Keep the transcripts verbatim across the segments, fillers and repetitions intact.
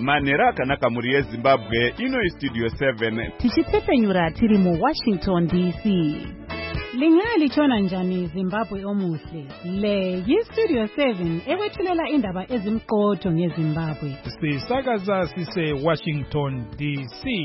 Manhero akanaka muri yeZimbabwe, ino iStudio seven. Tichipfepenyura tiri mu Washington D C. Lingali chona njani Zimbabwe omuhle. Le yiStudio seven ewethulela indaba ezimqotho ngeZimbabwe. Sisakaza sise Washington D C.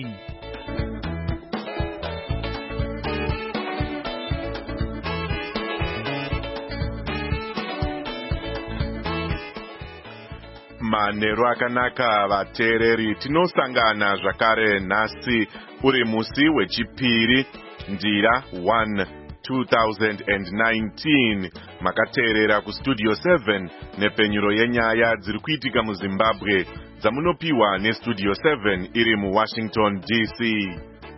Manhero akanaka vateereri, tinosangana zvakare nhasi uri musi wechipiri ndira one two thousand nineteen. Makateerera kuStudio seven nepenyuro yenyaya dziri kuitika muZimbabwe dzamunopiwa neStudio seven iri muWashington D C.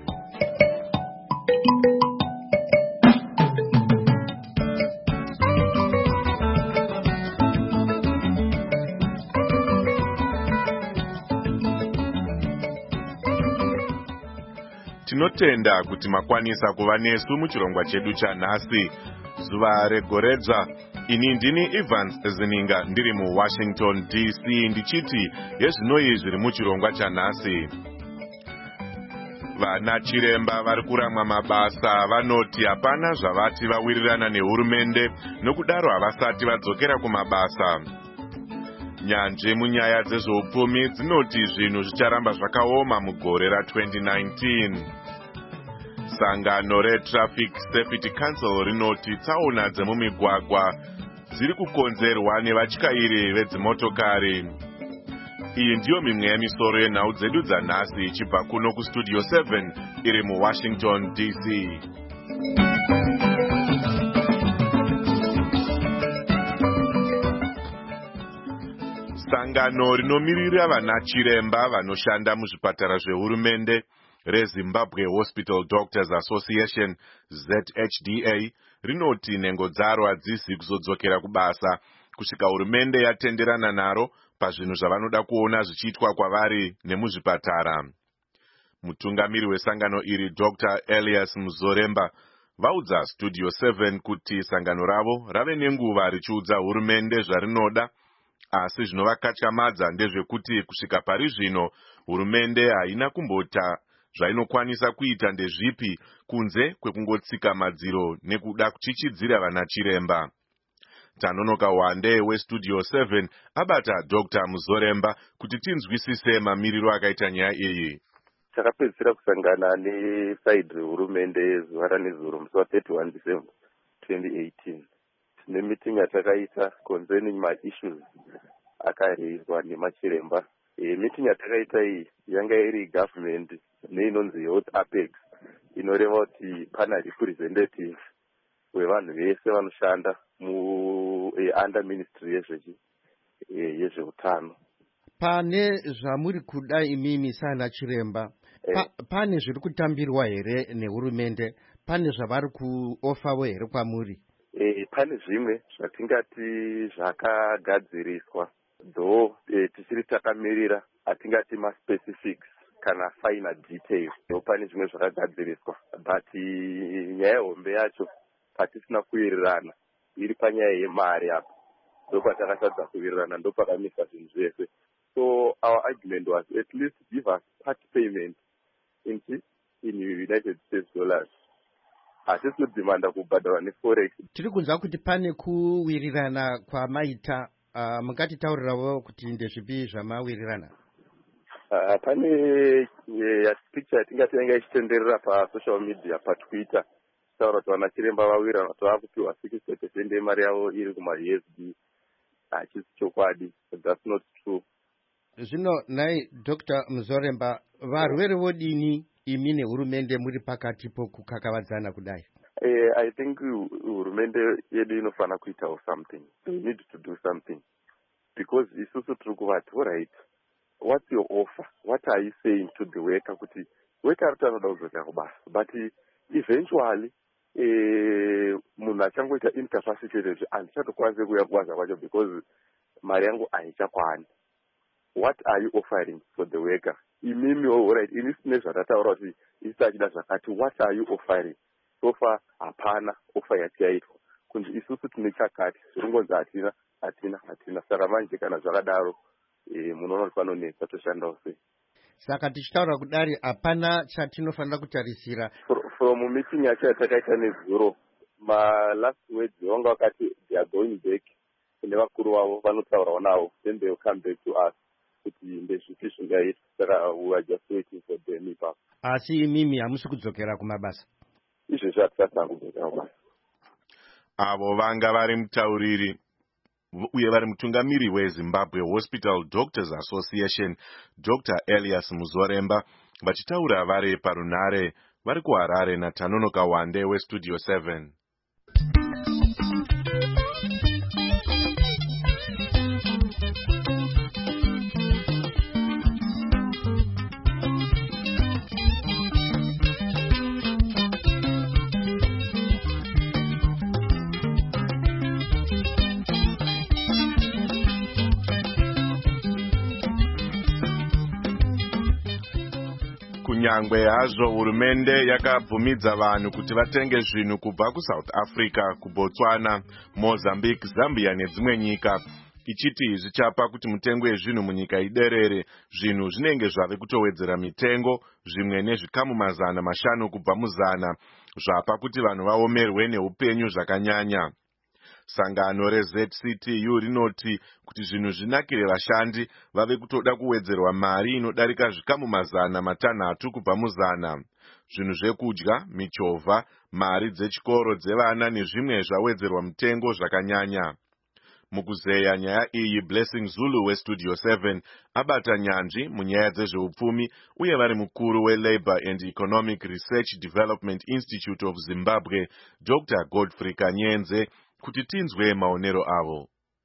Tinotenda kuti makwanisa kuva nesu muchirongwa chedu chanhasi. Zuva regoredzva, ini ndini Evans Zininga ndiri muWashington D C ndichiti yezvinoi zviri muchirongwa chanhasi. Vana chiremba vari kuramwa mabasa vanoti hapana zvavati vawirirana nehurumende, nokudaro havasati vadzokera kumabasa. Nyanzvi munyaya dzezveupfumi dzinoti zvinhu zvicharamba zvakaoma mugore ratwenty nineteen. Sangano reTraffic Safety Council rinoti tsaona dzemumigwagwa dziri kukonzerwa nevatyairi vedzimotokari. Iyi ndiyo mimwe yemisoro yenhau dzedu dzanhasi ichibva kuno kuStudio seven iri muWashington D C. Sangano rinomirira vana chiremba vanoshanda muzvipatara zvehurumende reZimbabwe Hospital Doctors Association Z H D A rinoti nhengo dzaro hadzisi kuzodzokera kubasa kusvika hurumende yatenderana naro pazvinhu zvavanoda kuona zvichiitwa kwavari nemuzvipatara. Mutungamiri wesangano iri Doctor Elias Muzoremba vaudza Studio seven kuti sangano ravo rave nenguva richiudza hurumende zvarinoda, asi zvinovakatyamadza ndezvekuti kusvika pari zvino hurumende haina kumbota zvainokwanisa kuita ndezvipi kunze kwekungotsika madziro nekuda kuchichidzira vana chiremba. Tanonoka Wande weStudio seven abata Doctor Muzoremba kuti tinzwisise mamiriro akaita nyaya iyi. Takapedzisira kusangana nesaidi rehurumende zuva ranezuro musi wa thirty-one December twenty eighteen. Tine meeting yatakaita concerning my issues akareizwa nemachiremba. E, meeting yatakaita iyi yanga iri government neinonzi Youth Apex inoreva kuti pana representative wevanhu vese vanoshanda mu e, under ministry yezvechi e, yezveutano. Pane zvamuri kuda imimi sana chiremba pa, e, pane zviri kutambirwa here nehurumende? Pane zvavari kuofawo here kwamuri? E, pane zvimwe zvatingati zvakagadziriswa though e, tichiri takamirira hatingati ma-specifics kana final details. Though pane zvimwe zvakagadziriswa but nyaya hombe yacho patisina kuwirirana iri panyaya yemari apa, ndopatakatadza kuwirirana, ndopakamisa zvinhu zvese. So our argument was at least give us part payment in in United States dollars. Hatisi kudimanda kubhadharwa neforex. Tiri kunzwa kuti pane kuwirirana kwamaita, uh, mukatitaurirawo kuti ndezvipi zvamawirirana? Uh, pane uh, picture yatingati yanga ichitenderera pasocial media paTwitter taura kuti vana chiremba vawirirana kuti vakupiwa sixty percent yemari yavo iri kuma-U S D. Hachisi chokwadi. That's not true. Zvino nai Doctor Muzoremba, varwere vodini imi nehurumende muri pakati pokukakavadzana kudai? Uh, I think hurumende yedu inofana kuitawo something. They need to do something. Because isusu tiri kuvati, all right, what's your offer? What are you saying to the worker? Kuti worker ari anoda kuzoka kubasa. But eventually, eh, munhu achangoita incapacitated handichatokwanise kuuya kubasa kwacho because mari yangu haichakwani. What are you offering for the worker? Imimi, all right, ini sine zvatataura kuti isi achida zvakati, what are you offering? So far, hapana offer yati yaitwa. Kunzi isusu tine chakati, zvirongonzi hatina, hatina, hatina. Saka manje kana zvakadaro, e, munoona kuti panonetsa toshandawo sei. Saka tichitaura kudari hapana chatinofanira kutarisira. From meeting yacho yatakaita nezuro, ma last words vanga vakati they are going back kune vakuru vavo vanotaurawo navo, then they will come back to us kuti ndezvipi zvingaita. Saka we are just waiting for them ipapo. Asi mimi hamusi kudzokera kumabasa. Izvezvi hatisati kudzokera kumabasa. Avo vanga vari mutauriri uye vari mutungamiri weZimbabwe Hospital Doctors Association Doctor Elias Muzoremba vachitaura vari parunare vari kuHarare naTanono Kawande weStudio seven. Kunyangwe hazvo hurumende yakabvumidza vanhu kuti vatenge zvinhu kubva kuSouth Africa, kuBotswana, Mozambique, Zambia nedzimwe nyika, ichiti zvichapa kuti mutengo wezvinhu munyika iderere. Zvinhu zvinenge zvave kutowedzera mitengo, zvimwe nezvikamu mazana mashanu kubva muzana, zvapa kuti vanhu vaomerwe neupenyu zvakanyanya. Sangano reZ C T U rinoti kuti zvinhu zvinakire vashandi vave kutoda kuwedzerwa mari inodarika zvikamu mazana matanhatu kubva muzana. Zvinhu zvekudya, michovha, mari dzechikoro dzevana nezvimwe zvawedzerwa mutengo zvakanyanya. Mukuzeya nyaya iyi, Blessing Zulu weStudio seven abata nyanzvi munyaya dzezveupfumi uye vari mukuru weLabour and Economic Research Development Institute of Zimbabwe Doctor Godfrey Kanyenze kuti tinzwe maonero avo.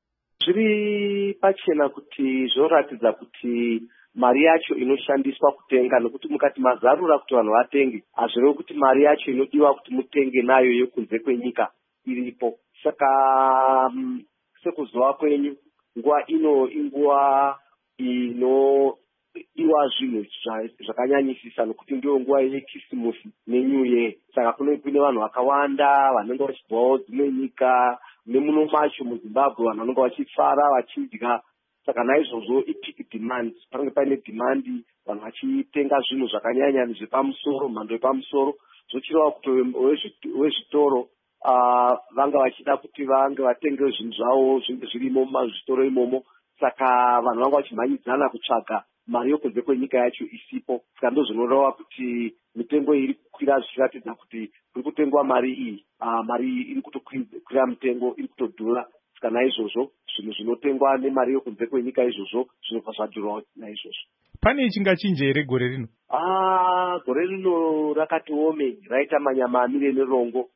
Zviri pachena kuti zvoratidza kuti mari yacho inoshandiswa kutenga, nokuti mukati mazarura kuti vanhu vatenge, hazvirevo kuti mari yacho inodiwa kuti mutenge nayo yokunze kwenyika iripo. Saka um, sekuzova kwenyu, nguva ino inguva inodiwa zvinhu zvakanyanyisisa, nokuti ndiyo nguva yekisimusi neNew Year. Saka kune kune vanhu vakawanda vanenge vachibvawo dzimwe nyika, nemuno macho muZimbabwe vanhu vanenge vachifara vachidya. Saka naizvozvo ipeak demand, panenge paine demand, vanhu vachitenga zvinhu zvakanyanya zvepamusoro, mhando yepamusoro. Zvochireva kuti wezvitoro uh, vanga vachida kuti vange vatenge zvinhu zvavo zvinge zvirimo mumazvitoro imomo. Saka vanhu vanga vachimhanyidzana kutsvaga mari yokunze kwenyika yacho isipo. Saka ndozvinoreva kuti mitengo iri kukwira zvichiratidza kuti kuri kutengwa mari iyi, uh, mari iri kutokwira mutengo, iri kutodhura. Saka naizvozvo zvinhu zvinotengwa nemari yokunze kwenyika izvozvo zvinobva zvadhurawo naizvozvo. Pane chingachinje here gore rino? Ah, gore rino rakati ome, raita manyama amire nerongo,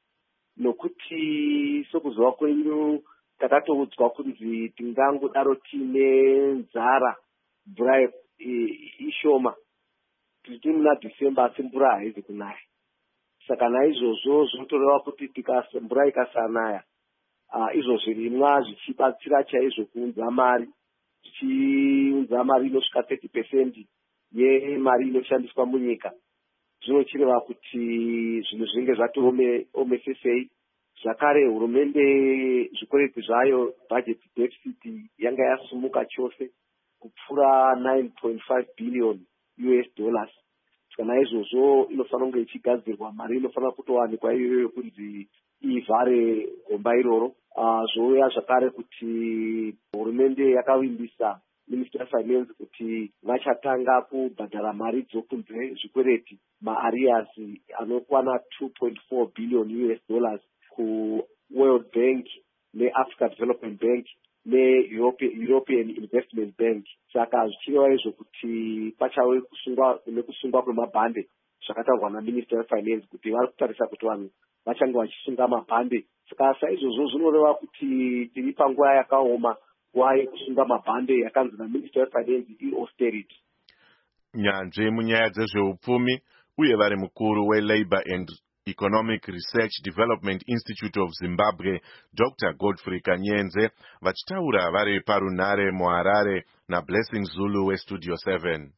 nokuti sokuzova kwenyu takatoudzwa kunzi tingangodaro tiine nzara, mvura ishoma, tiri muna December asi mvura haizi kunaya. Saka naizvozvo zvinotoreva kuti mvura ikasanaya, uh, izvo zvirimwa zvichibatsira chaizvo kuunza mari, zvichiunza mari inosvika thirty percent yemari inoshandiswa munyika. Zvinochireva kuti zvinhu zvinenge zvati ome omesesei. Zvakare hurumende zvikwereti zvayo, budget deficit yanga yasumuka chose kupfuura nine point five billion U S dollars. Kana izvozvo inofanira kunge ichigadzirwa mari inofanira kutowanikwa iyoyo kunzi ivhare gomba iroro. Uh, zvouya zvakare kuti hurumende yakavimbisa Minister of Finance kuti vachatanga kubhadhara mari dzokunze zvikwereti, maarias anokwana two point four billion U S dollars ku World Bank neAfrica Development Bank neEuropean Investment Bank. Saka zvichireva izvo kuti pachave kusungwa nekusungwa kwemabhande zvakataurwa naMinister of Finance kuti vari kutarisa kuti vanhu vachange vachisunga mabhande. Saka saizvozvo zvinoreva kuti tiri panguva yakaoma, nguva yekusunga mabhande yakanzi naMinister of Finance i-austerity. Nyanzvi munyaya dzezveupfumi uye vari mukuru weLabour and Economic Research Development Institute of Zimbabwe Doctor Godfrey Kanyenze vachitaura vari parunare muHarare naBlessing Zulu weStudio seven.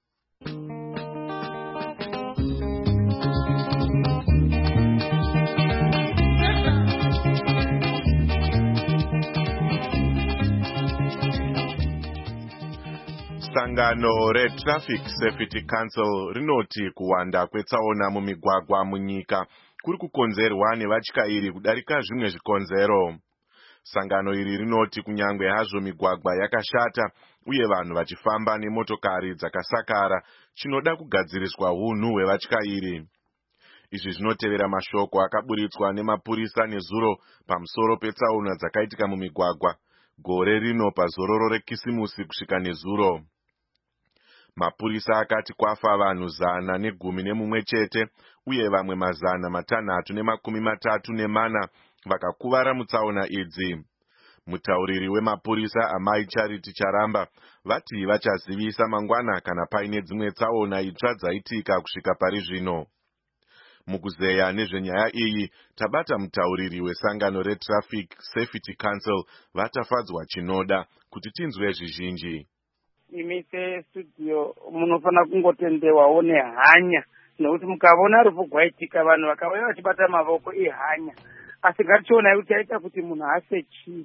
Sangano reTraffic Safety Council rinoti kuwanda kwetsaona mumigwagwa munyika kuri kukonzerwa nevatyairi kudarika zvimwe zvikonzero. Sangano iri rinoti kunyangwe hazvo migwagwa yakashata uye vanhu vachifamba nemotokari dzakasakara, chinoda kugadziriswa hunhu hwevatyairi. Izvi zvinotevera mashoko akaburitswa nemapurisa nezuro pamusoro petsaona dzakaitika mumigwagwa gore rino pazororo rekisimusi kusvika nezuro. Mapurisa akati kwafa vanhu zana negumi nemumwe chete uye vamwe mazana matanhatu nemakumi matatu nemana vakakuvara mutsaona idzi. Mutauriri wemapurisa Amai Charity Charamba vati vachazivisa mangwana kana paine dzimwe tsaona itsva dzaitika kusvika pari zvino. Mukuzeya nezvenyaya iyi tabata mutauriri wesangano reTraffic Safety Council vatafadzwa chinoda kuti tinzwe zvizhinji. Imi sestudio munofana kungotendewawo nehanya nekuti mukavona rufu gwaitika vanhu vakauya vachibata mavoko ihanya, asi ngatichionai kuti aita kuti munhu asechi.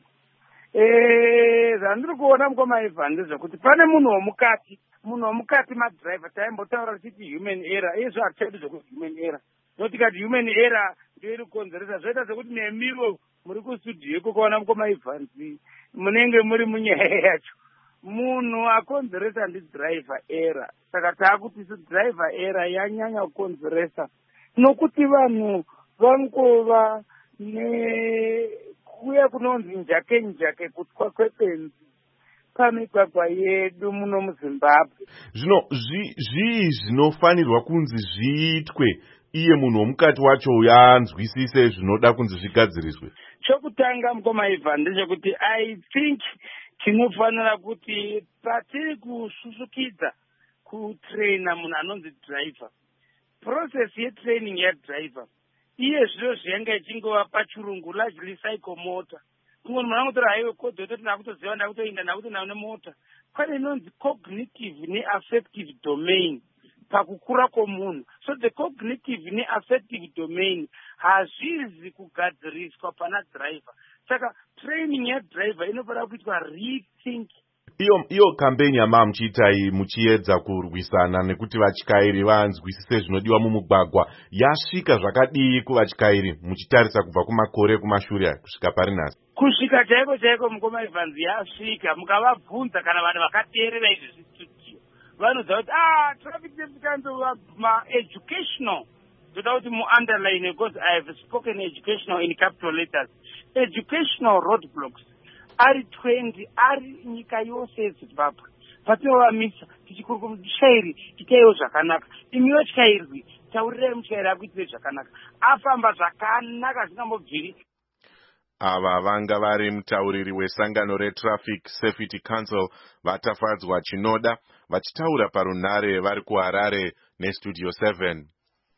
Eh, zvandiri kuona mukoma Ivan ndezvekuti pane munhu womukati, munhu womukati madriver taimbotaura tichiti human error, izvo hatichaiti zvokuti human error. Notikati human error ndio iri kukonzeresa zvoita sekuti nemiro muri kustudio kukaona mukoma Ivan munenge muri munyaya yacho. Munhu akonzeresa ndi driver error. Saka taakuti driver error yanyanya kukonzeresa nokuti vanhu vankova ne kuya kunonzi njake njake kutwa kwepenzi pamigwagwa yedu muno muZimbabwe. Zvino zvii zvinofanirwa kunzi zviitwe iye munhu womukati wacho yanzwisise zvinoda kunzi zvigadziriswe? Chokutanga mukoma Ivan ndechekuti I think tinofanira kuti patiri kususukidza kutraina munhu anonzi driver, process yetraining yadriver iye zviro zvenga ichingova pachirungu largely psychomotor. Kumwe munhu anotora haiwe kodho toti nakutoziva ndakutoinda ndakutonawo nemota. Pane inonzi cognitive neaffective domain pakukura kwomunhu. So the cognitive neaffective domain hazvizi kugadziriswa pana driver. Saka training yadriver inofanira kuitwa rethink. Iyo iyo campaign yama muchiitai muchiedza kurwisana nekuti vatyairi vanzwisise zvinodiwa mumugwagwa yasvika zvakadii kuvatyairi muchitarisa kubva kumakore kumashure kusvika pari nhasi? Kusvika chaiko chaiko mukoma Evans yasvika, mukavabvunza kana vanhu vakateerera izvi zvistudio vanoziva kuti ah traffic safety council ma-educational. Toda kuti mu-underline because I have spoken educational in capital letters. Educational roadblocks ari twenty ari nyika yose yeZimbabwe. Patinovamisa tichikurukuti mutyairi itaiwo zvakanaka, imiwo tyairwi taurirai mutyairi akuitire zvakanaka, afamba zvakanaka zvisingambobviri. Ava vanga vari mutauriri wesangano reTraffic Safety Council vatafadzwa chinoda vachitaura parunhare vari kuHarare neStudio seven.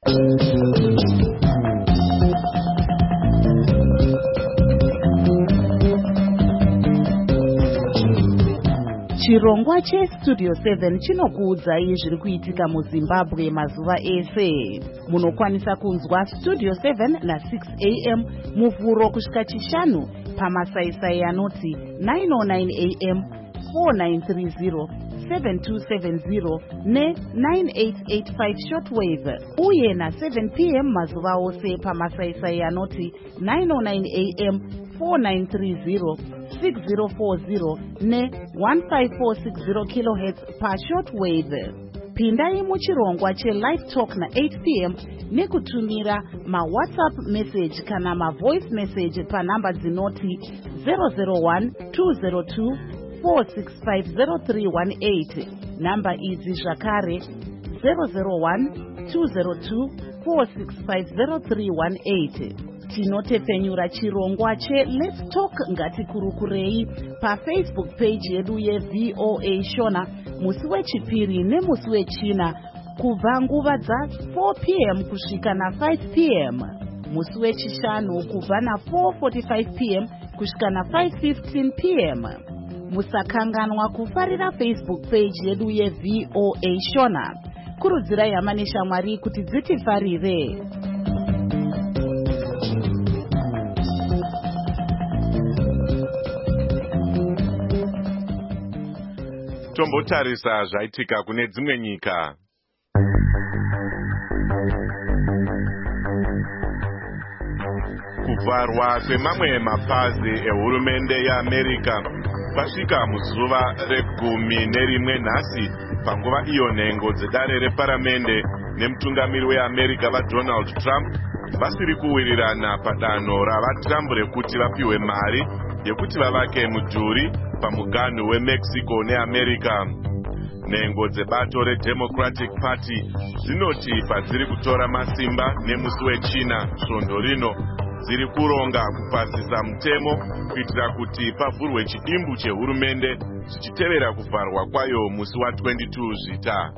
Chirongwa cheStudio seven chinokuudzai zviri kuitika muZimbabwe mazuva ese. Munokwanisa kunzwa Studio seven na six a m muvhuro kusvika chishanu pamasaisai anoti nine oh nine a m, four nine three zero, seven two seven zero ne nine eight eight five shortwave, uye na seven p m mazuva ose pamasaisai anoti nine oh nine a m, four nine three zero, six zero four zero ne one five four six zero kilohertz pa shortwave. Pindai muchirongwa che-live talk na eight p m nekutumira ma-WhatsApp message kana ma-voice message pa namba dzinoti zero zero one two zero two four six five zero three one eight. Namba idzi zvakare zero zero one two zero two four six five zero three one eight. Tinotepfenyura chirongwa che-Let's Talk Ngatikurukurei paFacebook page yedu yeV O A Shona musi wechipiri nemusi wechina kubva nguva dza four p m kusvika na five p m, musi wechishanu kubva na four forty-five p m kusvika na five fifteen p m. Musakanganwa kufarira Facebook page yedu yeV O A Shona. Kurudzirai hama neshamwari kuti dzitifarire. Tombotarisa zvaitika kune dzimwe nyika. Kuvharwa kwemamwe mapazi ehurumende yeAmerica pasvika muzuva regumi nerimwe nhasi, panguva iyo nhengo dzedare reparamende nemutungamiri weAmerica vaDonald Trump vasiri kuwirirana padanho ravaTrump rekuti vapiwe mari yekuti vavake mudhuri pamuganhu weMexico neAmerica. Nhengo dzebato reDemocratic Party dzinoti padziri kutora masimba nemusi wechina svondo rino dziri kuronga kupasisa mutemo kuitira kuti pavhurwe chidimbu chehurumende zvichitevera kuvharwa kwayo musi wa22 zvita.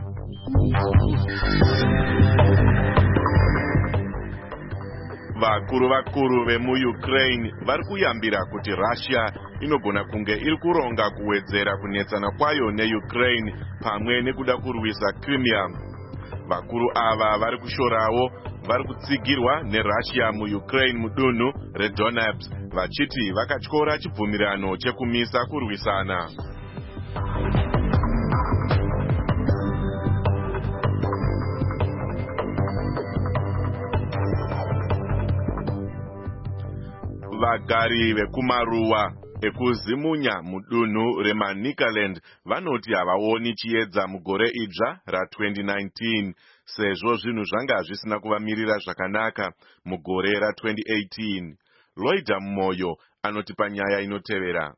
Vakuru vakuru vemuUkraine vari kuyambira kuti Russia inogona kunge iri kuronga kuwedzera kunetsana kwayo neUkraine pamwe nekuda kurwisa Crimea. Vakuru ava vari kushorawo vari kutsigirwa neRussia muUkraine mudunhu reDonbass vachiti vakatyora chibvumirano chekumisa kurwisana. Vagari vekumaruwa ekuzimunya mudunhu reManicaland vanoti havaoni chiedza mugore idzva ratwenty nineteen sezvo zvinhu zvanga zvisina kuvamirira zvakanaka mugore ratwenty eighteen. Loida Moyo anoti panyaya inotevera.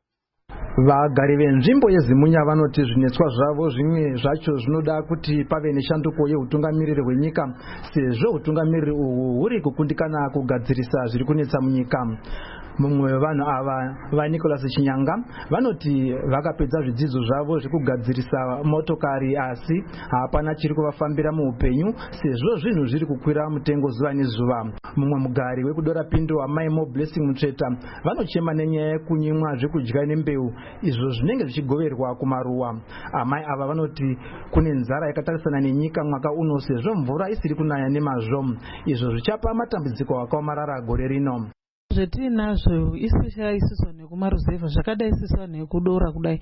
Vagari venzvimbo yezimunya vanoti zvinetswa zvavo zvimwe zvacho zvinoda kuti pave neshanduko yeutungamiriri hwenyika sezvo utungamiriri uhu huri kukundikana kugadzirisa zviri kunetsa munyika. Mumwe wevanhu ava vaNicholas Chinyanga vanoti vakapedza zvidzidzo zvavo zvekugadzirisa motokari asi hapana chiri kuvafambira muupenyu sezvo zvinhu zviri kukwira mutengo zuva nezuva. Mumwe mugari wekudora Pindo Amai Mo Blessing Mutsveta vanochema nenyaya yekunyimwa zvekudya nembeu izvo zvinenge zvichigoverwa kumaruwa. Amai ava vanoti kune nzara yakatarisana nenyika mwaka uno sezvo mvura isiri kunaya nemazvo, izvo zvichapa matambudziko akaomarara gore rino. Zvetinazvo especially isusu nekumaruzevha zvakadai isusu nekudora kudai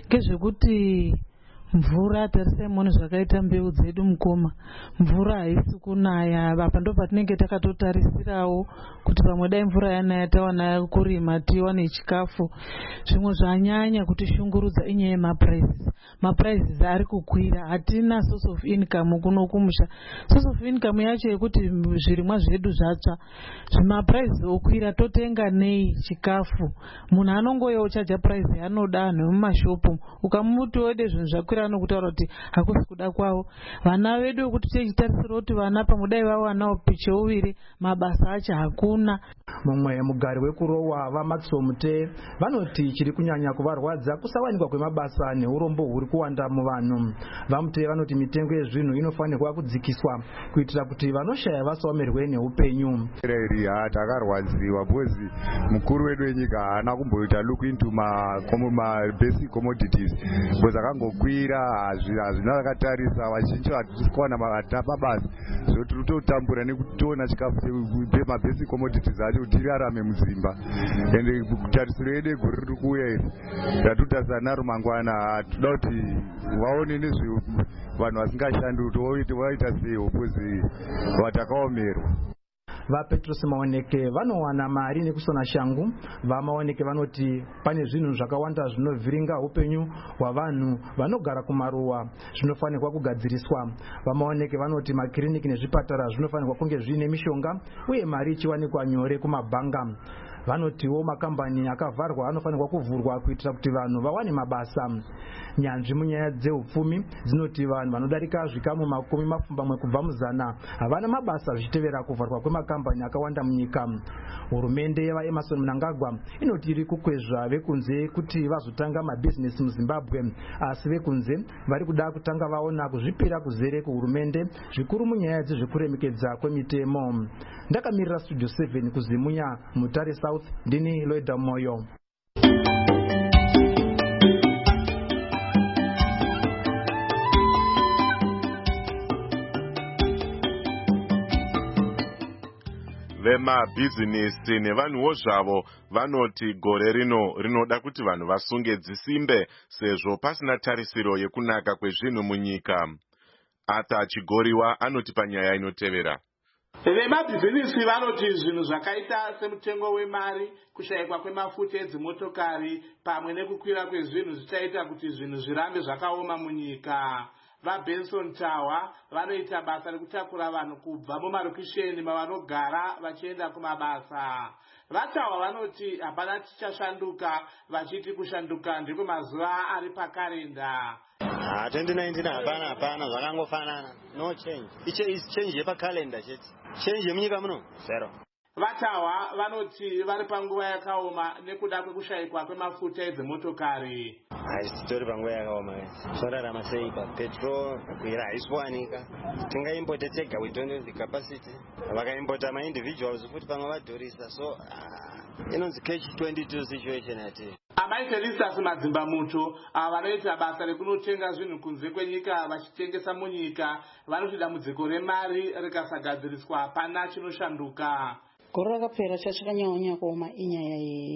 ngezvekuti mvura tarisai muone zvakaita mbeu dzedu mukoma, mvura haisi kunaya. Apa ndo patinenge takatotarisirawo kuti pamwe dai mvura yanaya tawana kurima tiwane chikafu. Zvimwe zvanyanya kuti shungurudza inyaya yemaprices. Maprices ari kukwira, hatina source of income kuno kumusha. Source of income yacho yekuti zvirimwa zvedu zvatsva, zvimaprices okwira totenga nei chikafu. Munhu anongoyewo chaja price yanoda nemumashopu, ukamuti wede zvinhu zvakwira anokutaura kuti hakusi kuda kwawo. Vana vedu kuti tichitarisira kuti vana pamudai vawanawo picheuviri mabasa acho hakuna. Mumwe mugari wekurowa vaMaxwell Mute vanoti chiri kunyanya kuvarwadza kusawanikwa kwemabasa neurombo huri kuwanda muvanhu. Vamute vanoti mitengo yezvinhu inofanirwa kudzikiswa kuitira kuti vanoshaya vasaomerwe neupenyu. Takarwadziwa bhozi mukuru wedu wenyika haana kumboita look into ma basic commodities bhozi akangokwira hazvina vakatarisa vazhinji hatisi kuwana mabasa zvoti totambura nekutoona chikafu chemabasic commodities acho kuti tirarame mudzimba. Ende kutarisiro yedu egore riri kuuya iri ratutasana naro mangwana toda kuti vaone nezve vanhu vasingashandi kuti vaita sei bhozi vatakaomerwa. VaPetrus Maoneke vanowana mari nekusona shangu. VaMaoneke vanoti pane zvinhu zvakawanda zvinovhiringa upenyu hwavanhu vanogara kumaruwa zvinofanirwa kugadziriswa. VaMaoneke vanoti makiriniki nezvipatara zvinofanirwa kunge zvine mishonga uye mari ichiwanikwa nyore kumabhanga. Vanotiwo makambani akavharwa anofanirwa kuvhurwa kuitira kuti vanhu vawane mabasa. Nyanzvi munyaya dzeupfumi dzinoti vanhu vanodarika zvikamu makumi mapfumbamwe kubva muzana havana mabasa zvichitevera kuvharwa kwemakambani akawanda munyika. Hurumende yevaEmerson Mnangagwa inoti iri kukwezva vekunze kuti vazotanga mabhizinesi muZimbabwe, asi vekunze vari kuda kutanga vaona kuzvipira kuzere kuhurumende zvikuru munyaya dzezvekuremekedza kwemitemo. Ndakamirira Studio seven kuzimunya Mutare South, ndini Loida Moyo. vemabhizinisi nevanhuwo zvavo vanoti gore rino rinoda kuti vanhu vasunge dzisimbe sezvo pasina tarisiro yekunaka kwezvinhu munyika. Arthur Chigoriwa anoti panyaya inotevera. Vemabhizinisi vanoti zvinhu zvakaita semutengo wemari, kushayikwa kwemafuta edzimotokari pamwe nekukwira kwezvinhu zvichaita kuti zvinhu zvirambe zvakaoma munyika. VaBenson Tower vanoita basa rekutakura vanhu kubva mumarokisheni mavanogara vachienda kumabasa. VaTower vanoti hapana chichashanduka, vachiti kushanduka ndiko mazuva ari pakarenda. Ah, twenty nineteen hapana hapana zvakangofanana. No change. Iche is change yepakalenda chete. Change yemunyika muno zero. VaTower vanoti vari panguva yakaoma nekuda kwekushayikwa kwemafuta edzimotokari. Haisitori panguva yakaoma. Zvorarama sei pa petrol kuira haiswanika. Tingaimporta tega, we don't have the capacity. Vakaimporta ma individuals futi pamwe vadhurisa, so inonzi catch twenty-two situation ati. Amai Felicitas Madzimba Muto vanoita basa rekunotenga zvinhu kunze kwenyika vachitengesa munyika vanoti dambudziko remari rikasagadziriswa hapana chinoshanduka. Gore rakapera chachakanyanya kuoma inyaya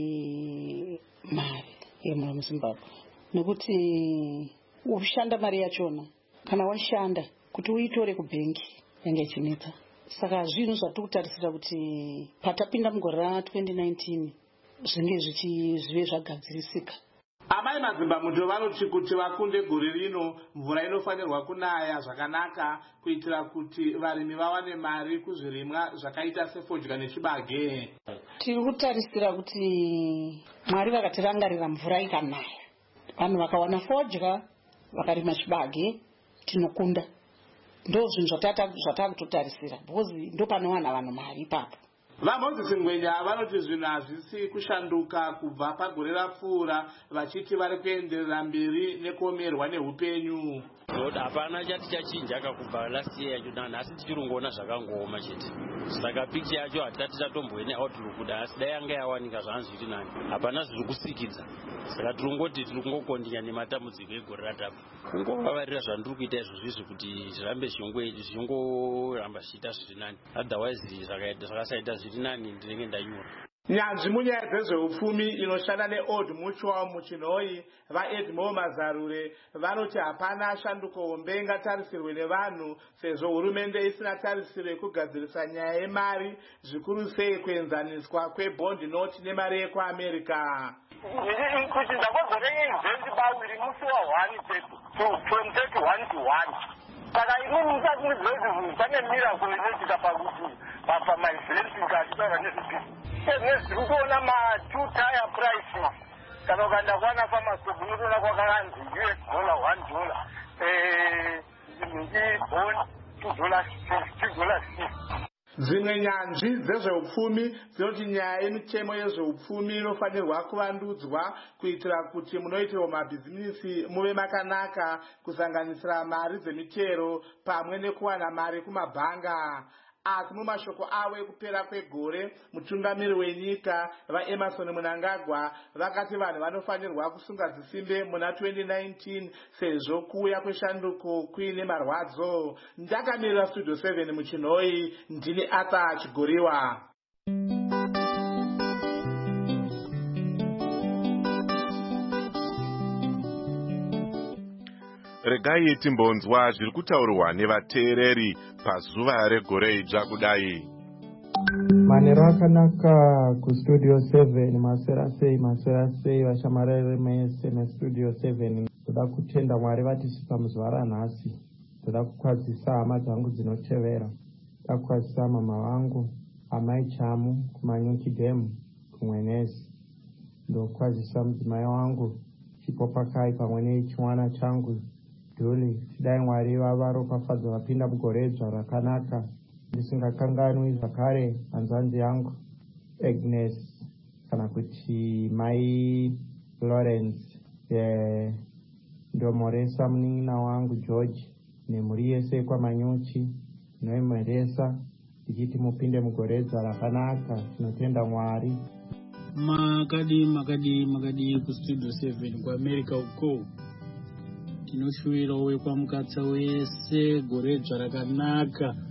yemari yemuno muZimbabwe, nekuti ushanda mari yachona kana washanda kuti uitore kubhengi yange ichinetsa. Saka zvinhu zvatikutarisira kuti patapinda mugore ra twenty nineteen zvinge zvive zvagadzirisika. Amai Madzimba Muto vanoti kuti vakunde gore rino mvura inofanirwa kunaya zvakanaka kuitira kuti varimi vawane mari kuzvirimwa zvakaita sefodya nechibage. Tiri kutarisira kuti Mwari vakatirangarira mvura ikanaya, vanhu vakawana fodya vakarima chibage, tinokunda. Ndo zvinhu zvatakutotarisira because ndo panowana vanhu mari ipapo. VaMoses Ngwenya vanoti zvinhu hazvisi kushanduka kubva pagore rapfuura, vachiti vari kuenderera mberi nekuomerwa neupenyu. Hapana chati chachinja kubva last year yacho nhasi tichirongona zvakangooma chete. Saka picture yacho hatati tatomboene outlook kuda asi dai yanga yawanika zvanzi zviri nani. Hapana zviri kusikidza. Saka tirongoti tiri kungokondinya nematambudziko egore ratapa. Kungovavarira zvandiri kuita izvozvizvi kuti zvirambe zvingoramba zvichiita zviri nani. Otherwise zvakasaita zviri nani ndinenge ndanyura. Nyanzvi munyaya dzezveupfumi inoshanda neOld Mutual muChinhoyi vaEdmo Mazarure vanoti hapana shanduko hombe ingatarisirwe nevanhu sezvo hurumende isina tarisiro yekugadzirisa nyaya yemari, zvikuru sei kuenzaniswa kwebond note nemari yekuAmerica. Kuchinja kwegore reZimbabwe musi wa1 from thirty-one to one. Saka inini musakudzezi pane miracle inoitika pakuti pamaizensi kachitaura nezvizvi. Nezviri kuona ma-two tire prices kana ukaenda kwana pharmacy unotoona kwakaranzi U S dollar one dollar ibond two dollars two dollars. Zvimwe nyanzvi dzezveupfumi dzinoti nyaya yemitemo yezveupfumi inofanirwa kuvandudzwa kuitira kuti munoitirwa mabhizinisi muve makanaka, kusanganisira mari dzemitero pamwe nekuwana mari kumabhanga. Asi mumashoko avo ekupera kwegore, mutungamiri wenyika vaEmerson Mnangagwa vakati vanhu vanofanirwa kusunga dzisimbe muna twenty nineteen sezvo kuuya kweshanduko kuine marwadzo. Ndakamirira Studio seven muChinhoyi, ndini Arthur Chigoriwa. Regai timbonzwa zviri kutaurwa nevateereri pazuva regore idzva kudai. Manero akanaka kuStudio seven, masera sei masera sei vashamarere mese neStudio seven. Toda kutenda Mwari vatisipa muzuva ranhasi. Toda kukwazisa hama dzangu dzinotevera. Toda kukwazisa mama vangu Amai Chamu kuManyuki Dam kuMwenezi. Ndokwazisa mudzimai wangu Chipopakai pamwe nechimwana changu Duli. Tidai Mwari vavaropafadza vapinda mugore dzva rakanaka. Ndisingakanganwi zvakare hanzvanzi yangu Agnes kana kuti Mai Lawrence, eh, ndomoresa munin'ina wangu George nemhuri yese kwaManyuchi tinoimheresa tichiti mupinde mugore dzva rakanaka. Tinotenda Mwari. Makadi makadi makadi kuStudio seven kuAmerica uko. Tinoshuvira uwe kwamukatsa wese gore dzva rakanaka.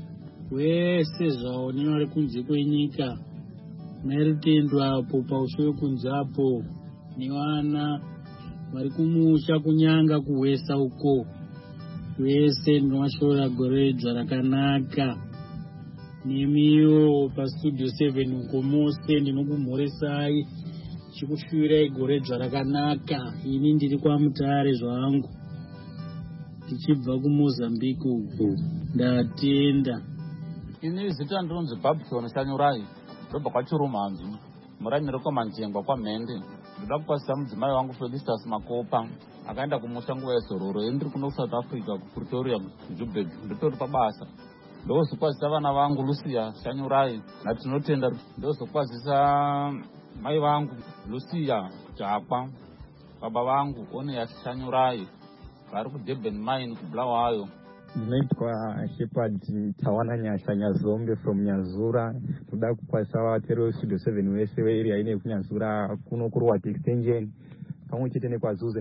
wese zvaone vari kunze kwenyika, nerutendo apo pauswe kunze apo, nevana vari kumusha kunyanga kuwesa uko, wese ndinovashora gore idzva rakanaka. Nemiwo pastudio seven uko mose ndinokumhoresai chikushuvirai gore idzva rakanaka. Ini ndiri kwaMutare zvangu ndichibva kuMozambique uko, ndatenda. Ini zita ndinonzi Babson Shanyurai, ndobva kwaChirumhanzi, muranyiro kwaManjengwa kwaMhende. Ndoda kupasisa mudzimai wangu Felicitas Makopa akaenda kumusha nguva yezororo. Ini ndiri kuno kuSouth Africa kuPretoria kuJoburg, nditori pabasa. Ndozokwazisa vana vangu Lucia Shanyurai natinotenda. Ndozokwazisa mai vangu Lucia Jakwa, baba vangu Oneas Shanyurai vari kuDurban Mine kuBulawayo. Ndinoitwa Shepherd Tawana Nyasha Nyazombe from Nyazura. Toda kukwazisa vatero Studio seven wese wearea ine kunyazura kuno kuRuwati Extension pamwe chete nekwaZuze.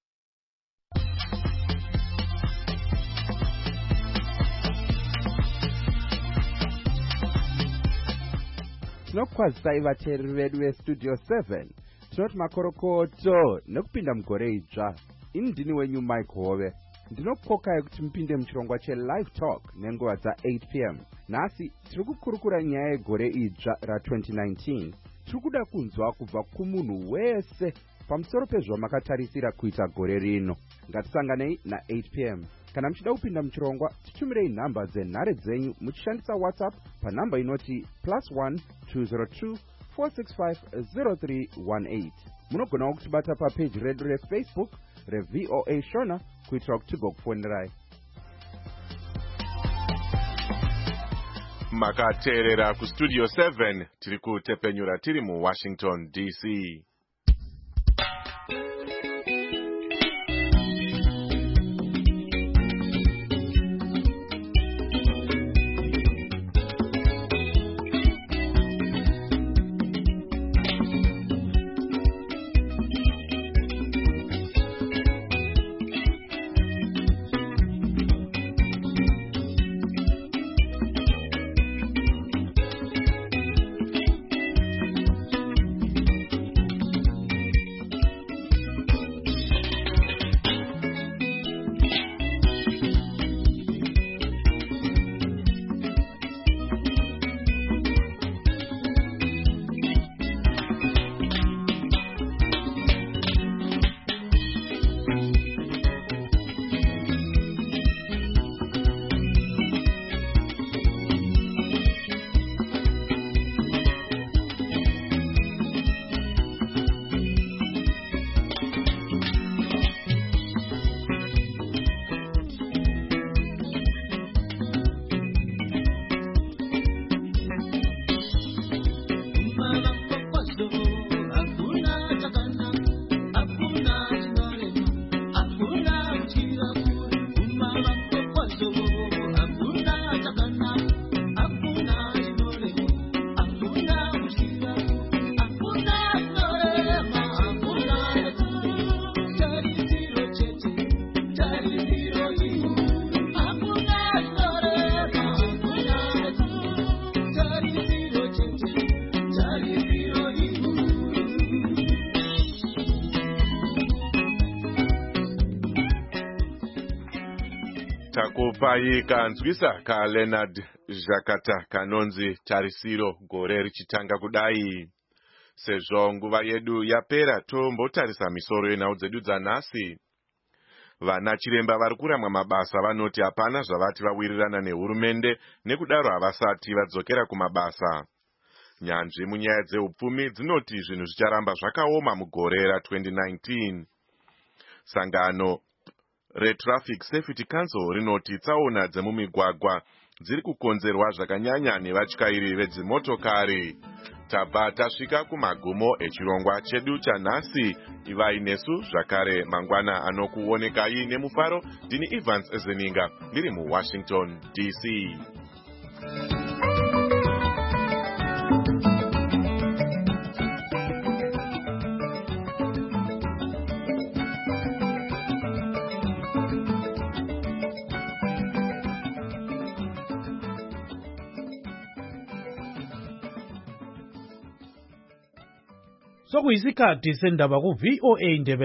Tinokwazisai vateereri vedu veStudio seven. Tinoti makorokoto nekupinda mugore idzva. Ini ndini wenyu Mike Hove. Ndinokukokai kuti mupinde muchirongwa cheLive Talk nenguva dza-eight p m. Nhasi tiri kukurukura nyaya yegore idzva ra-twenty nineteen. Tiri kuda kunzwa kubva kumunhu wese pamusoro pezvamakatarisira kuita gore rino. Ngatisanganei na-eight p m. Kana muchida kupinda muchirongwa, titumirei nhamba dzenhare dzenyu muchishandisa WhatsApp panhamba inoti plus one two zero two four six five zero three one eight. Munogonawo kutibata papeji redu reFacebook reV O A Shona kuitira kuti tigokufonerai. Makateerera kuStudio seven, tiri kutepenyura tiri muWashington D C. Takupai kanzwisa ka Leonard Jakata kanonzi tarisiro gore richitanga kudai. Sezvo nguva yedu yapera tombotarisa misoro yenhau dzedu dzanhasi. Vana chiremba vari kuramwa mabasa vanoti hapana zvavati vawirirana nehurumende nekudaro havasati vadzokera kumabasa. Nyanzvi munyaya dzeupfumi dzinoti zvinhu zvicharamba zvakaoma mugore ra-twenty nineteen. Sangano reTraffic Safety Council rinoti tsaona dzemumigwagwa dziri kukonzerwa zvakanyanya nevatyairi vedzimotokari. Tabva tasvika kumagumo echirongwa chedu chanhasi. Ivai nesu zvakare mangwana anokuonekai nemufaro. Ndini Evans Ezeninga ndiri muWashington D C. sokuyisikhathi sendaba ku-V O A Ndebele.